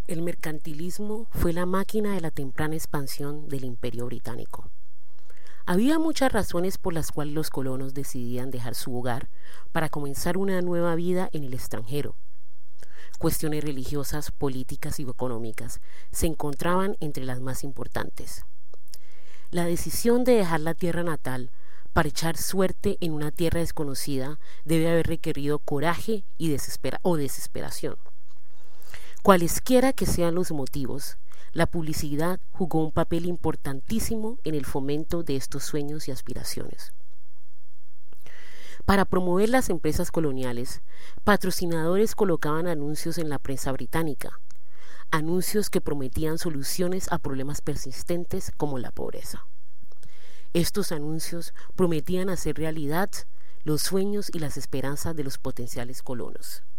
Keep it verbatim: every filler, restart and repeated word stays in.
El mercantilismo fue la máquina de la temprana expansión del Imperio británico. Había muchas razones por las cuales los colonos decidían dejar su hogar para comenzar una nueva vida en el extranjero. Cuestiones religiosas, políticas y económicas se encontraban entre las más importantes. La decisión de dejar la tierra natal para echar suerte en una tierra desconocida debe haber requerido coraje y desespera- o desesperación. Cualesquiera que sean los motivos, la publicidad jugó un papel importantísimo en el fomento de estos sueños y aspiraciones. Para promover las empresas coloniales, patrocinadores colocaban anuncios en la prensa británica, anuncios que prometían soluciones a problemas persistentes como la pobreza. Estos anuncios prometían hacer realidad los sueños y las esperanzas de los potenciales colonos.